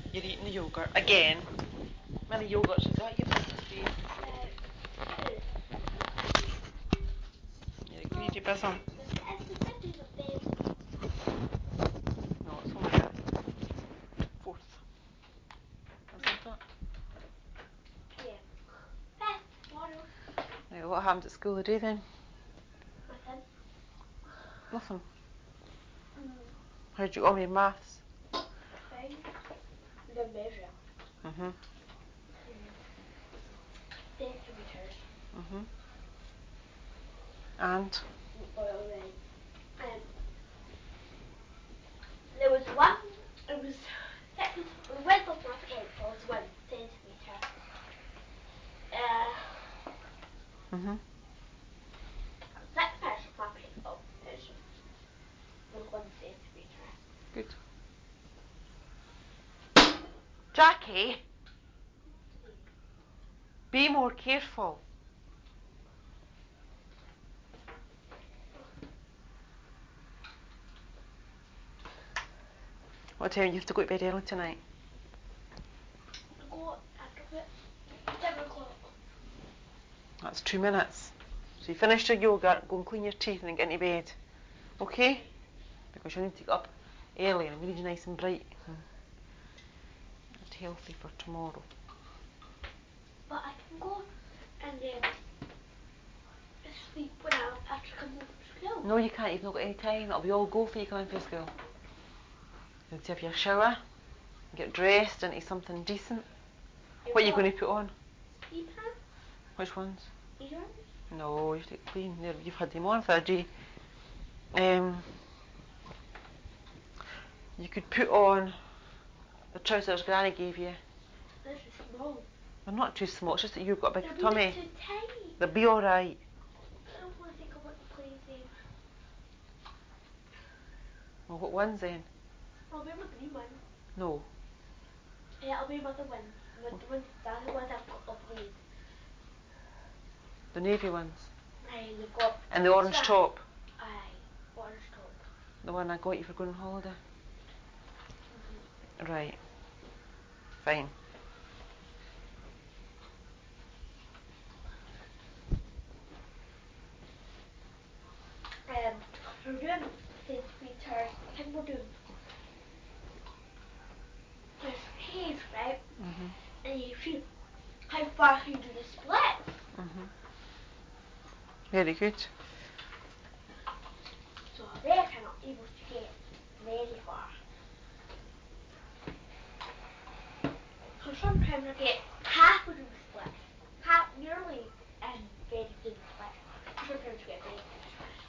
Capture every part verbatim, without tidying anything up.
You're eating the yogurt again. How many yogurts is that you've eaten today? Yeah, can you keep this on? No, it's only the fourth. Isn't it? Right, what happened at school today then? Nothing. Nothing. Mm. How did you go on with maths? Fine. We did measure. Mhm. Mm. Centimeters. Mhm. And? Well then, um, there was one. It was second. We went off my plate. There was one centimeter. Uh. Mhm. Six parts of my plate. Oh, it's just one one centimeter. Good. Jackie, be more careful. What time do you have to go to bed early tonight? I go after it. Seven o'clock. That's two minutes. So you finish your yoga, go and clean your teeth and then get into bed. Okay? Because you need to get up early and we need you nice and bright and healthy for tomorrow. But I can go and um, sleep when I after come home from school. No, you can't. You've not got any time. It'll be all go for you coming from school. You need to have your shower, get dressed into something decent. You've What are you got going to put on? ski pants? Which ones? These ones? No, you have to clean. You've had them on for a day. Um, you could put on the trousers Granny gave you. This is small. They're not too small. It's just that you've got a big They're tummy. too tight. They'll be all right. I don't want to think about the plays then. Well, what ones then? I'll wear my green one. No. Yeah, I'll wear my other ones. My, the ones, the other ones I've got of these. The navy ones. Aye, they've got. And the orange strap. top. Aye, orange top. The one I got you for going on holiday. Mm-hmm. Right. Fine. Um, we're doing centimeters. I think we're doing. There's haze, right? Mhm. And you see how far you do the split. Mhm. Very good. So I reckon I'm able to get very far. So sometimes I get half of the split, half nearly and very good split. Sometimes I get very good split.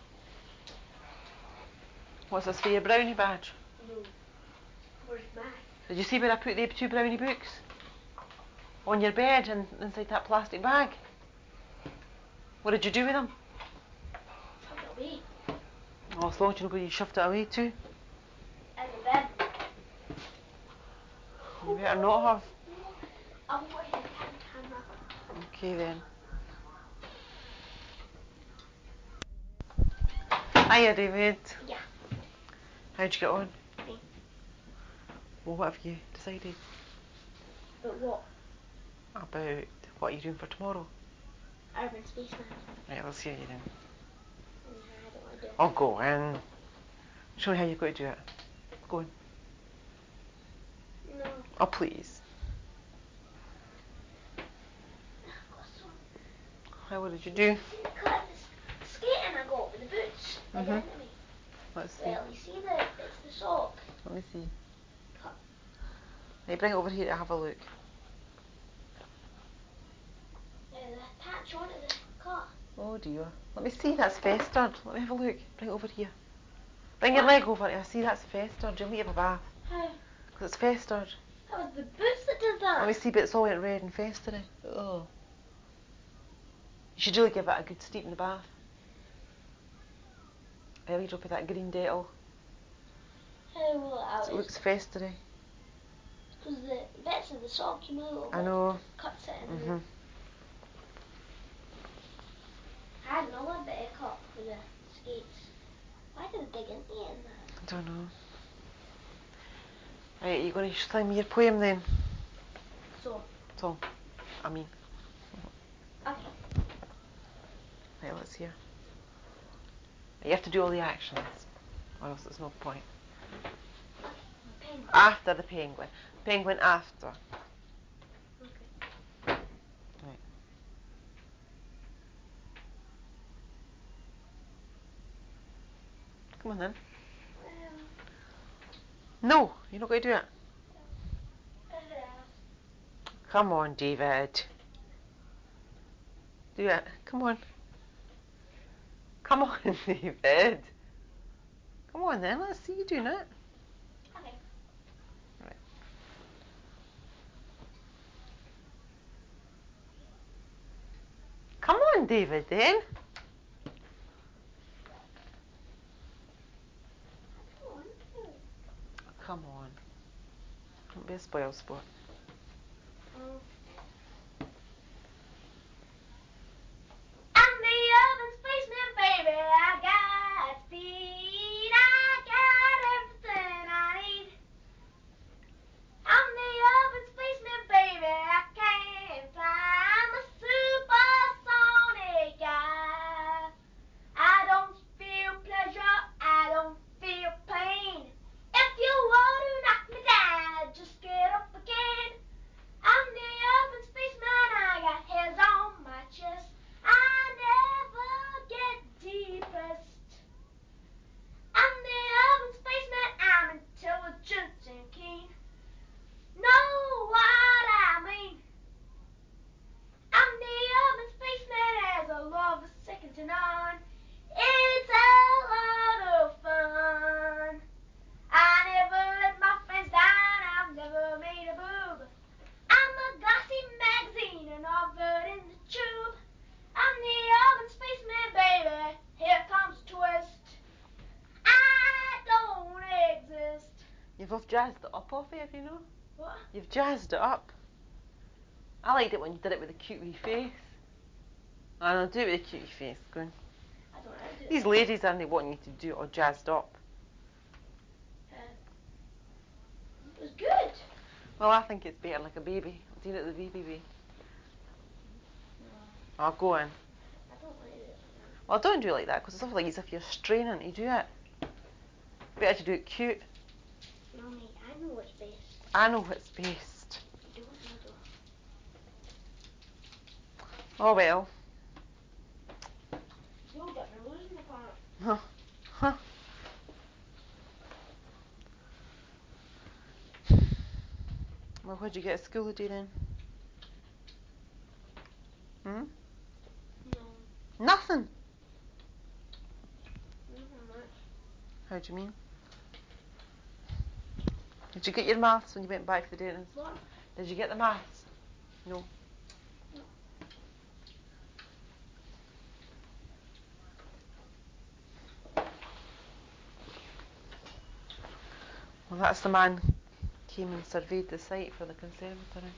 What's this for your brownie badge? No. Where's math? Did you see where I put the two brownie books? On your bed and inside that plastic bag. What did you do with them? Chuck it away. Oh, as long as you know where you shoved it away to. In the bin. You better not have. No. I won't hit the camera. Okay then. Hiya, David. Yeah. How'd you get on? Fine. Well, what have you decided? But what? About what you're doing for tomorrow? Urban Spaceman. Right, let's hear you then. Nah, I don't want to do it. I'll go in. Show me how you're going to do it. Go on. No. Oh, please. I've got some. How, what did you do? See the cut the skating I got with the boots Mhm. again to me. Let's see. Well, you see the it's the sock. Let me see. Cut. Hey, bring it over here to have a look. Uh, the patch onto the cut. Oh dear. Let me see, that's festered. Let me have a look. Bring it over here. Bring your leg over here. See, that's festered. You'll need to have a bath. How? Because it's festered. That was the boots that did that. Let me see, but it's all went red and festering. Oh. You should really give it a good steep in the bath. A wee drop of that green Dettol. How will it out? It looks festery. Because the bits of the sock, you know, little I know. bit cuts it in Mhm. I had another bit of cut for the skates. Why did they dig into it in that? I don't know. Right, you're going to sing me your poem then. So. So, I mean. Okay. Right, let's hear. You have to do all the actions, or else there's no point. Okay. Penguin. After the penguin. Penguin after. Okay. Right. Come on then. Um, No, you're not going to do it. uh, Come on, David. Do it. Come on. Come on, David. Come on then, let's see you doing it. okay. Right. Come on, David, then. Come on. Don't be a spoil sport. Mm. I'm the oven spaceman, baby. I got speed. I got everything I need. I'm the oven spaceman, baby. I can fly. I'm a supersonic guy. I don't feel pleasure. I don't feel pain. If you want to knock me down, just get up again. I'm the oven spaceman. I got hairs on my chest. I never get depressed. I'm the oven spaceman. I'm intelligent and keen. Know what I mean? I'm the oven spaceman. As a love is second to none. It's a lot of fun. I never let my friends down. I've never made a boob. I'm a glossy magazine, an oven in the tube. I'm the oven spaceman, baby. Here comes a twist. I don't exist. You've off jazzed it up off it, you know. What? You've jazzed it up. I liked it when you did it with a cute wee face. I know, do it with a cute wee face. Go on. I don't know how to do These that. ladies aren't they wanting you to do it all jazzed up. Uh, it was good. Well, I think it's better like a baby. Do it the baby way. No, Oh, go on. I don't like it like that. Well, don't do it like that because it's sort of like as if you're straining to do it. Better to do it cute. Mommy, I know what's best. I know what's best. You don't know though. Oh well. You'll get me losing the part. Huh. Huh. Well, what'd you get at school today then? Hmm? No, Nothing. nothing much. How do you mean? Did you get your maths when you went back to the dentist? What? Did you get the maths? No. No. Well, that's the man came and surveyed the site for the conservatory.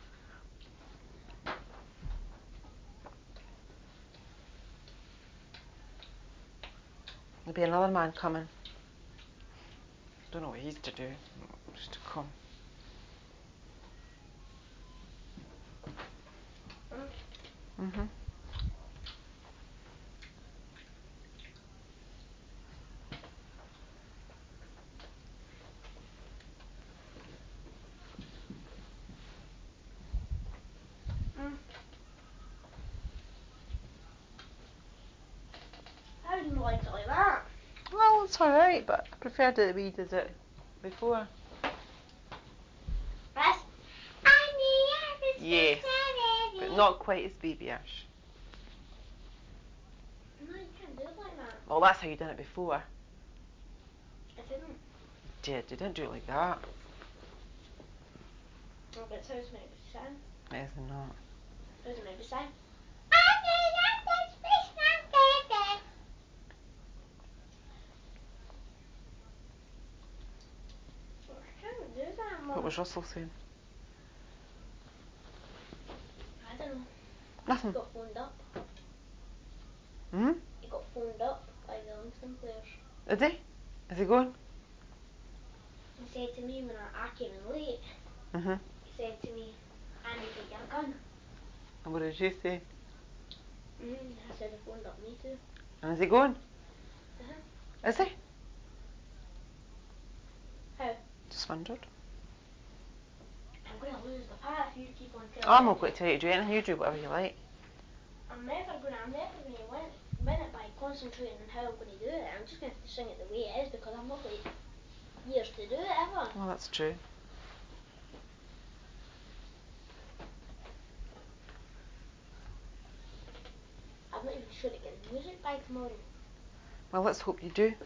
There'll be another man coming. Don't know what he's to do. Just to come. Mm. Mhm. Mm. I didn't like it like that. Well, it's alright, but I preferred it the way he did it before. Best. I'm the oven Yes, spaceman, but baby. not quite as babyish. No, you can't do it like that. Well, that's how you done it before. I didn't. You did. You didn't do it like that. Oh, but so it's maybe sound. Yes and not. So it's maybe sound. I'm the oven spaceman, baby. I can't do that, Mum. What was Russell saying? I don't know. Nothing. He got phoned up. Hmm? He got phoned up by the Livingston players. Is he? Is he going? he said to me when I, I came in late, Mm-hmm. he said to me, Andy, take your gun. And what did you say? Mm-hmm. I said, I phoned up me too. And is he going? Uh-huh. Is he? How? Just wondered. I'm going to lose the part if you keep on telling Oh, I'm me. not going to tell you to do anything. You do whatever you like. I'm never going to, I'm never going to win, win it by concentrating on how I'm going to do it. I'm just going to have to sing it the way it is because I'm not going to years to do it ever. Well, that's true. I'm not even sure to get the music by tomorrow. Well, let's hope you do.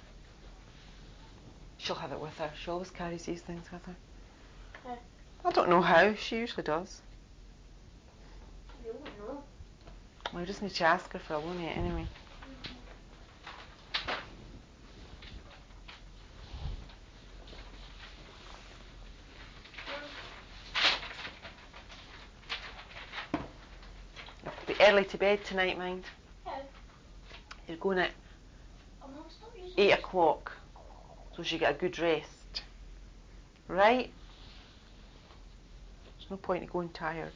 She'll have it with her. She always carries these things with her. How? I don't know how. She usually does. You don't know. Well, I just need to ask her for a loan yet anyway. You have to be early to bed tonight, mind. How? You're going at Oh, Mum, stop using eight this. o'clock, so she get a good rest. Right? There's no point in going tired.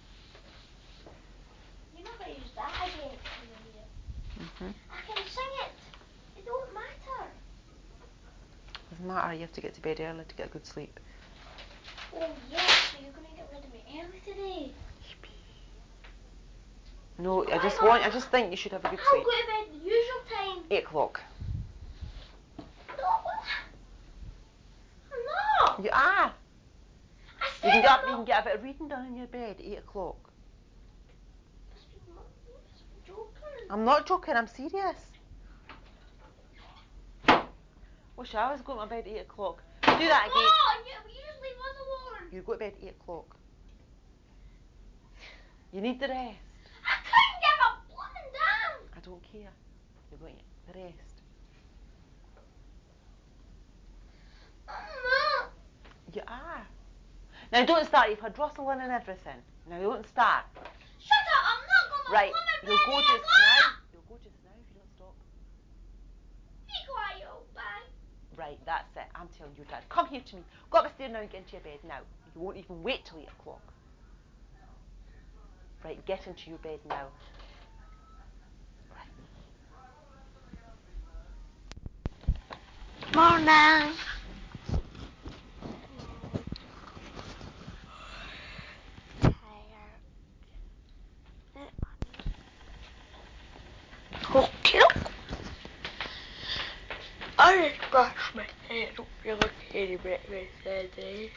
You're not going to use that again in the year. Mhm. I can sing it. It don't matter. Doesn't matter. You have to get to bed early to get a good sleep. Oh, yes, so you're going to get rid of me early today. No, I just Why want. I not? just think you should have a good I'll sleep. go to bed the usual time. Eight o'clock. No, I'm not. You are. I You said can get up. I'm You not. can get a bit of reading done in your bed at eight o'clock. Must be, must be joking. I'm not joking. I'm serious. Wish I was going to bed at eight o'clock. Do that again. Oh, you, you just leave us alone. You go to bed at eight o'clock. You need the rest. I couldn't give a blooming damn. I don't care. You're going to get the rest. I'm not. You are. Now don't start. You've had Russell in and everything. Now don't start. Shut up. I'm not going to Right. blooming You'll bed go eight just o'clock. now. You'll go just now if you don't stop. Be quiet, old bag. Right. That's it. I'm telling you, Dad. Come here to me. Go upstairs now and get into your bed now. You won't even wait till eight o'clock. Right. Get into your bed now. Morning. Okay. I just brushed my hair. I don't feel like any breakfast today.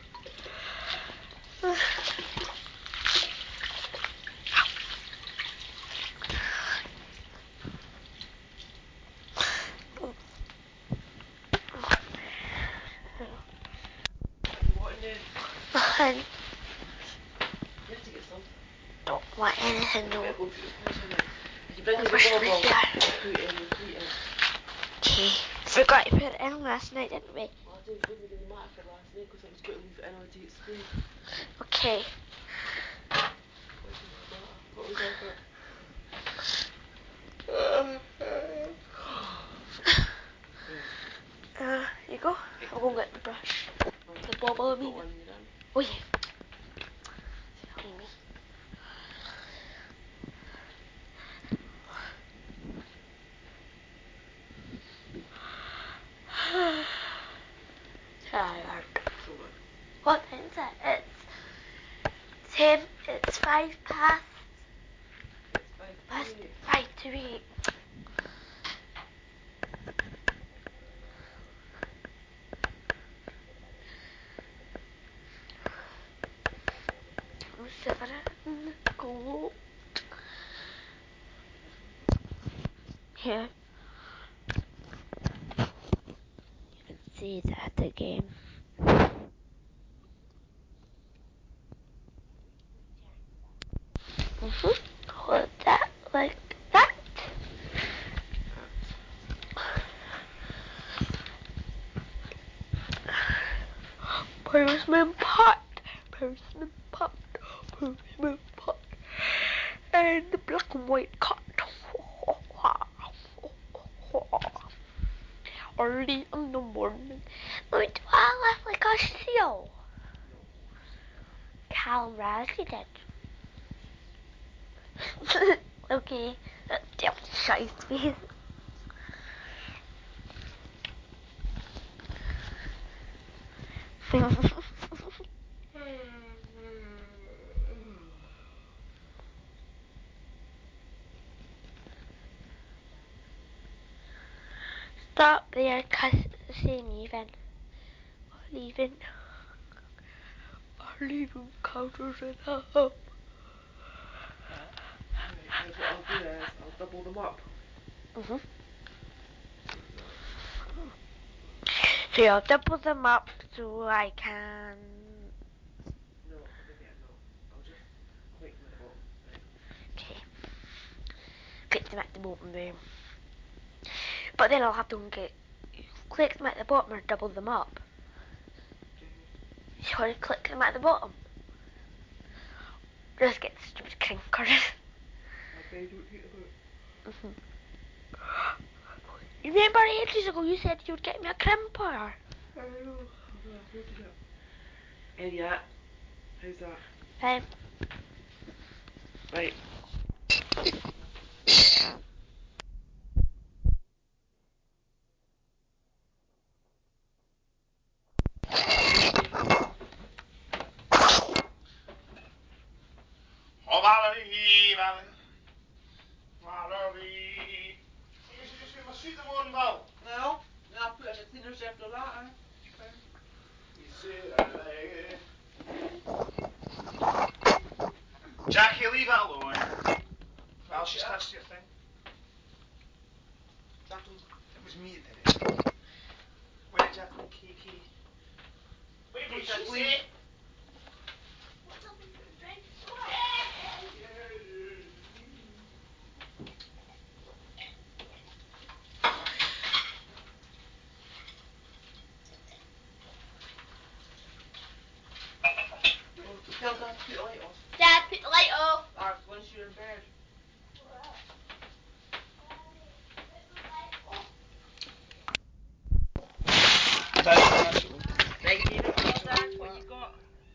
Nothing. You have to get something. Don't want anything. No. You bring me the Brush my bubble. hair. Put it in the tweet in. Okay. Forgot to put it in last night, didn't we? Well, I didn't think it didn't matter for last night because I was going to leave it in on a date spray. Okay. Why didn't it matter? What was I for? Uh, you go. I'll go get the brush. The bubble, I mean. Oh, yeah. Silly me. Tired. What time is it? It's ten. It's five past. Past five to eight. Seven. Go. Here. You can see that again. Mhm. Hold that like that. Where's my pot? Where's my pot? Where's my pot? And the black and white cut. Early in the morning, Would I look like a seal? Callum Rasky did. Okay, that's just shite face. Stop there, cause saying leaving. Leaving. Or leaving counters in the hub. Right, here's what I'll do is I'll double them up. Mm-hmm. So I'll double them up so I can... No, maybe I'm not. I'll just click them at the bottom. Right. Okay. Click them at the bottom there. But then I'll have to get... Click them at the bottom or double them up. Mm-hmm. So I click them at the bottom. Just get the stupid crinkers. Okay, don't hit the boot. Mm-hmm. You remember ages ago you said you would get me a crimper? I know. I know, I sorted it. And yeah. How's that? Fine. Right. Oh, Valerie, Valerie, Valerie. You should just get my suit on, Val. No, no, I'll put it in the cleaners after that. Eh? Fine. You said I like it. Jackie, leave that alone. Val, she's touched your thing. Jackie, it was me that did it. Where did Jacqueline Kiki? Where did she say? What's up with your drink? Tell Dad to put the light off. Dad, put the light off. Or once you're in bed. Right, you know, Dad, what you got?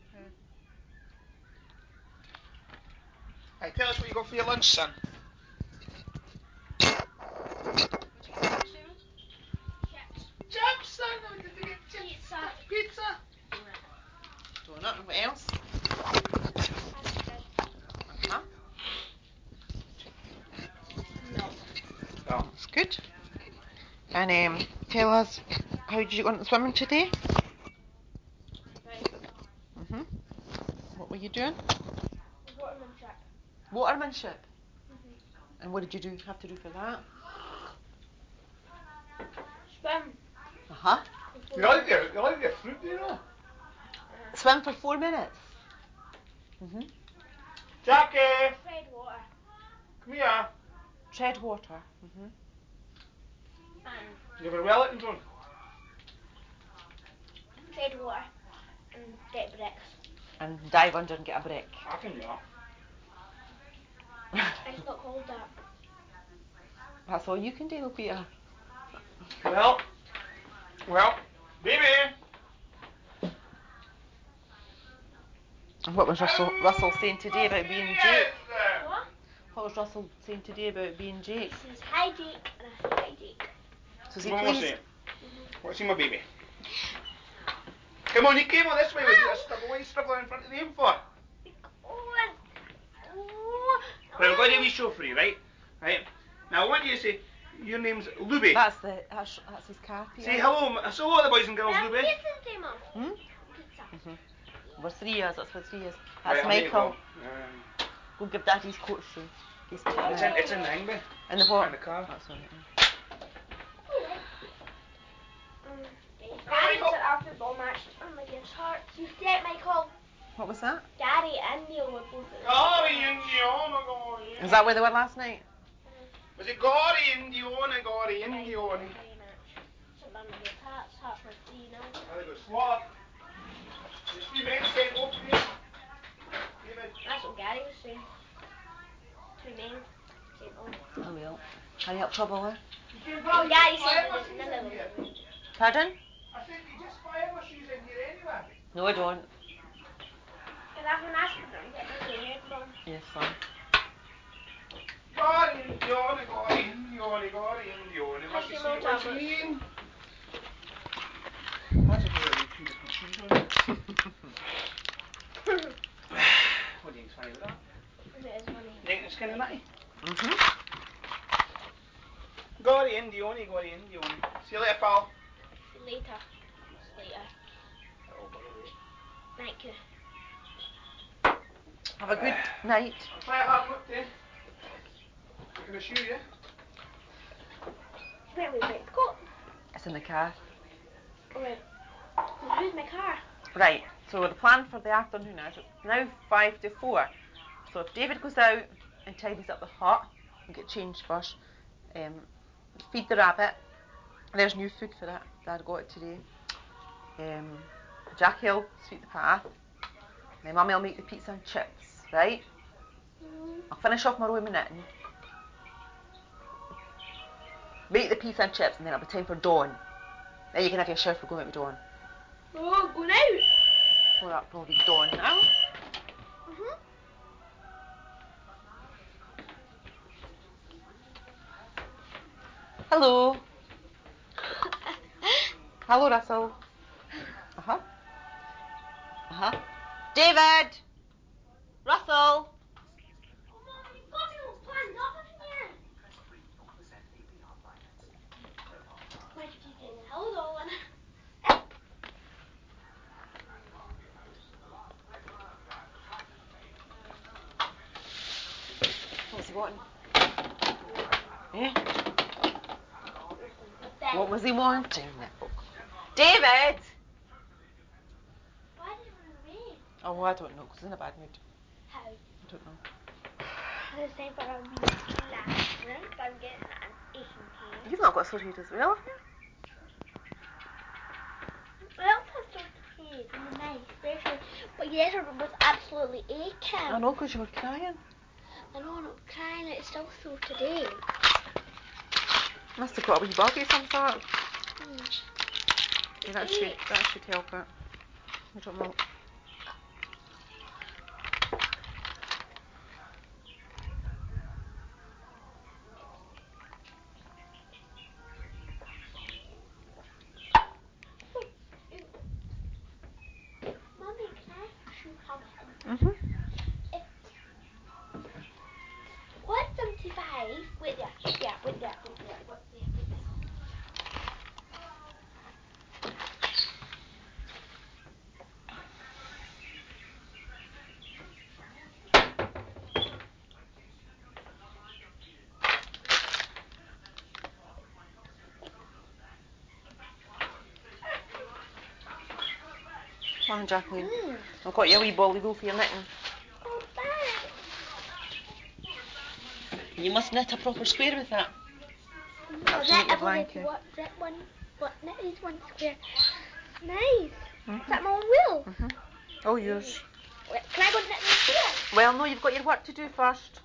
Hey, tell us what you got for your lunch, son. What you got for lunch, David? Chips. Chips, son. Oh, did you get chips? Pizza. Pizza. Donut, and what else? Uh-huh. No. Oh. That's good. And um, tell us, how did you go on the swimming today? Right. Mm-hmm. What were you doing? Watermanship. Watermanship. Mm-hmm. And what did you do have to do for that? Swim. Uh-huh. You like your, you like your fruit, do you know? Uh-huh. Swim for four minutes. Mm-hmm. Jackie, Red water. come here. Tread water. Mm-hmm. And You have a Wellington on? red water. And get bricks. And dive under and get a brick. I can do that. It's not called that. That's all you can do, Peter. Well, well, baby. And what was Russell, Russell saying today about being Jake? What? What was Russell saying today about being Jake? He says hi Jake and I say hi Jake. So is he Come on, what's pleased? it? What's in my baby? Come on, you came on this way with you. What are you struggling in front of the him for? Right, we're going to do a wee show for you, right? Right. Now I want you to say your name's Luby. That's the that's, that's his car, Peter. Say hello, say hello to the boys and girls, Luby. Hmm? Mm-hmm. We're three years, that's for three years. Right, That's I'll make it Michael. go. Um, Go give Daddy's coat shoe. He's it's in, it's in the hangby. in the what? In the car. That's all right. Daddy's at our football match and my gift heart. You get Michael. What was that? Daddy and Neil were both at the Gary Indiana, Gary. Is that where they were last night? Was it Gary Indiana, Gary Indiana? So then my gift hearts, heart for three now. I think it was swap. There's three men staying up here. David. That's what Gary was saying. Three men. Saying, oh. Oh well. Can you help trouble her? Well, Gary said that none of them were. Pardon? I said you just No, I don't. Can I have an ice cream and get my headphones? Yes, son. Guardian, Dione, Guardian, Dione, Guardian, Dione, must be Maximo sweet Thomas. routine. Imagine if we were eating different cheese on it. What do you think's funny with that? It is funny. You think it's kind of nutty? Mm-hmm. Guardian, Dione, Guardian, Dione. See you later, pal. See you later. Later. Oh, by the way. Thank you. Have a good night. I'll try a hard look then. I'm gonna shoot you. Where was it? Go. It's in the car. Wait. Who's my car? Right, so the plan for the afternoon is it's now five to four. So if David goes out and tidies up the hut and get changed first, um, feed the rabbit. There's new food for it. Dad got it today. Um, Jackie will sweep the path. My mummy will make the pizza and chips, right? Mm. I'll finish off my room and knitting. Make the pizza and chips, and then it'll be time for Dawn. Then you can have your shower for going out with Dawn. Oh, going out. Well, that'll probably be Dawn now. Mhm. Hello. Hello, Russell. Uh huh. Uh huh. David. Russell. Oh, Mom, you've got me all planned up, haven't you? Where did you do this? Hold on. What's he wanting? Eh? The bed. What was he wanting? David! Why did it run away? Oh, I don't know, because he's in a bad mood. How? I don't know. It's time for a wee last drink. I'm getting an Asian tea. You've not got sorted as well, have you? Well, that's so tea. It's nice, especially. But yesterday was absolutely aching. I know, because you were crying. I know I'm not crying. It's still sore today. Must have got a wee bug of some sort. Mm. Yeah, that should, that should help it. I don't know. Mommy, can I ask you something? Mm-hmm. What's seventy-five? Wait there, wait there, wait there, wait there, wait there, wait there. Come on, Jacqueline. Mm. I've got your wee bolly roll for your knitting. Oh, thanks. You must knit a proper square with that. I've That's to make knit, your I've already blanket. what, knit one, what, knit these one square. Nice. Mm-hmm. Is that my own wheel? Mm-hmm. Oh, yours. Wait, can I go knit this square? Well, no, you've got your work to do first.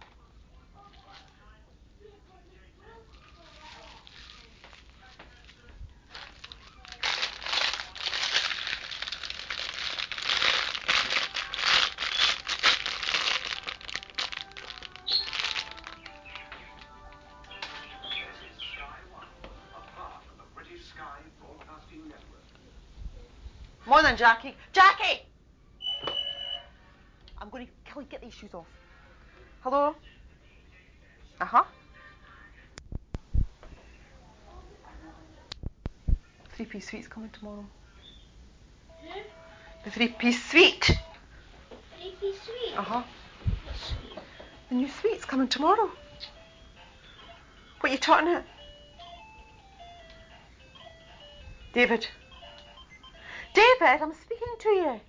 Morning, Jackie. Jackie! I'm going to kill you. Get these shoes off. Hello? Uh-huh. Three-piece suite's coming tomorrow. Hmm? The three-piece suite. Three-piece suite? Uh-huh. What suite? The new suite's coming tomorrow. What are you talking at? David. David, I'm speaking to you.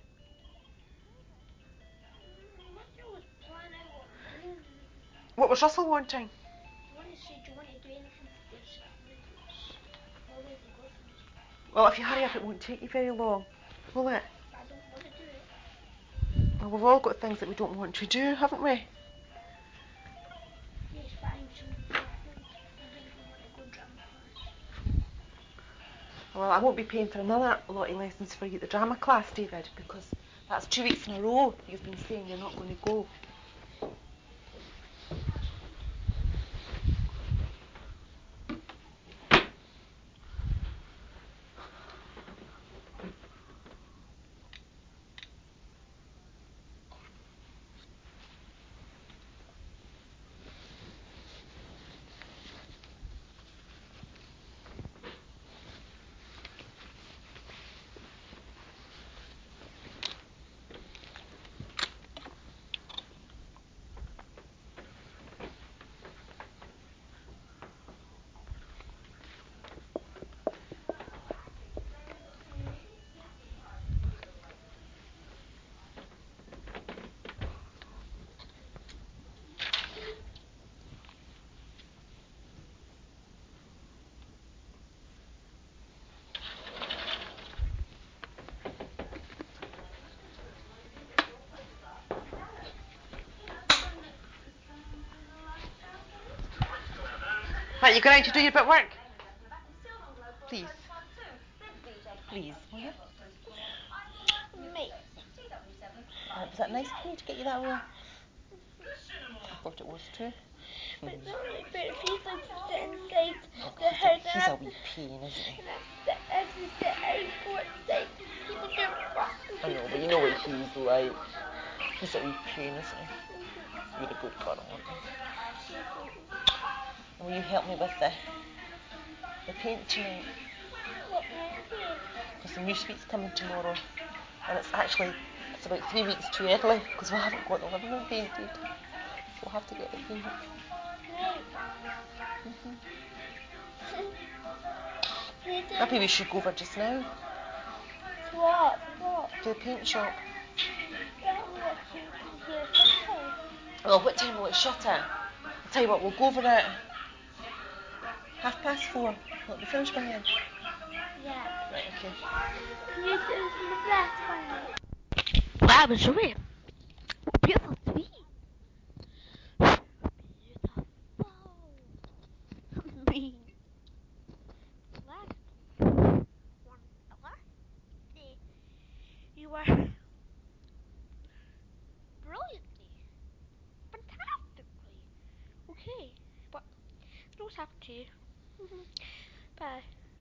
What was Russell wanting? Do you want to say, do you want to do anything for this? Well, we can go for this. Well, if you hurry up, it won't take you very long, will it? I don't want to do it. Well, we've all got things that we don't want to do, haven't we? Yes, but I'm so important. I really want to go jump first. Well, I won't be paying for another lottie lessons for you at the drama class, David, because that's two weeks in a row you've been saying you're not going to go. Right, you going out to do your bit of work? Please. Please, will you? Me. Uh, was that nice of me to get you that way? I thought it was too. But it's only but if he's like sitting inside Oh, the he's, house a, he's a wee pain, isn't he? and as we sit outside, people get fucked. I know, but you know what he's like. He's a wee pain, isn't he? You're a good girl, aren't you? And will you help me with the, the paint tonight? What paint? Because the new suite's coming tomorrow. And it's actually, it's about three weeks too early because we haven't got the living room painted. So we'll have to get the paint. Right. Mm-hmm. They did. Maybe we should go over just now To what? What? to the paint shop. That what you hear something. Oh, what time will it shut at? I'll tell you what, we'll go over at half past four. Will it be finished by then? Yeah. Right, okay. Can you do some of that for me? Wow, Joey. Beautiful tree. Beautiful. Me. Last one hour. You were brilliantly, fantastically okay. But what's happened to you? Bye.